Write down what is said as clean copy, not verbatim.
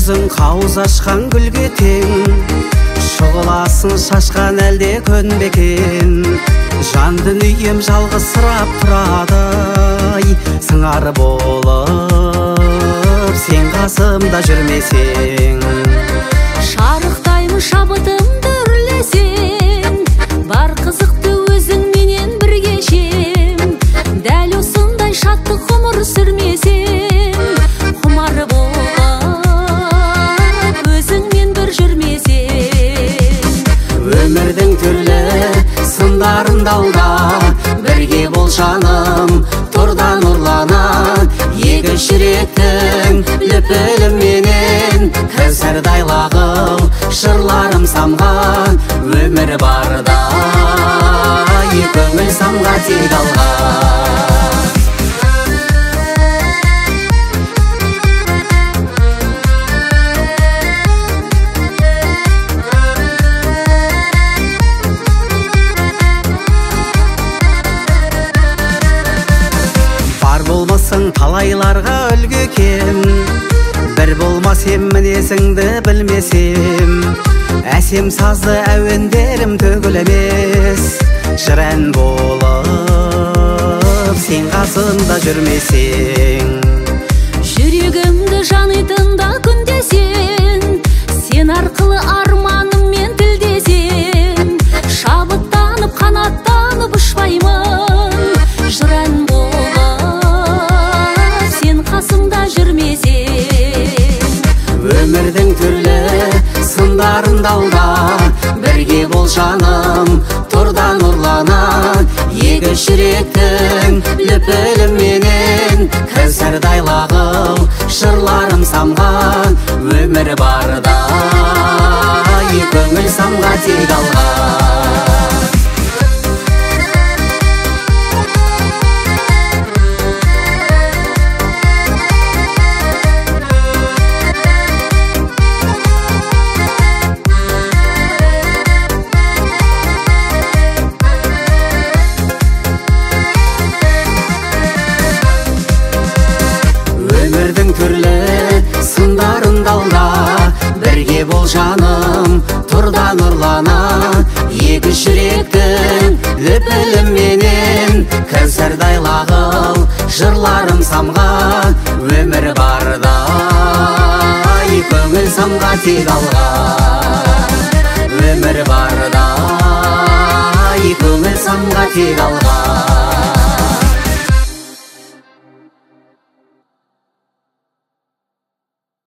жүзің қауыз ашқан гүлге тең, шұғыласын шашқан әлде көнбекен. Жан дүнием жалғызсырап тұрады, сыңар болып сен қасымда жүрмесең. Шарықтаймын шабытымды үрлесең, бар қызықты өзіңменен бір кешем. Дәл осындай шаттық ғұмыр сүрмесең, құмар болып өзіңмен бір жүрмесең. Өмірдің түрлі сындарын далда, бірге бол жаным, тұрдан ұрланан. Екі жүректің лүпіліменен кәусардай лағыл жырларым самған. Өмір барда көңіл самға тек алған. Болмасың талайларға үлгі екен, бір болмасем мінезіңді білмесем. Әсем сазды әуендерім төгіл емес, жыр ән болып сен қасымда жүрмесең. Жүрегімді жанитында күндесен, сен арқылы арманыммен тілдесем. Шабыттанып қанаттанып ұшпаймын, жыр ән қасымда жүрмесең. Өмірдің түрлі сындарын далда, бірге бол жаным, тұрдан ұрланан. Екі жүректің лүпіліменен кәусардай лағыл жырларым самған. Өмір барда көңіл самға тек алған. Өмірдің түрлі сындарын далда, бірге бол жаным, тұрдан ұрланан. Екі жүректің лүпіліменен кәусардай лағыл жырларым самған. Өмір барда көңіл самға тек алған.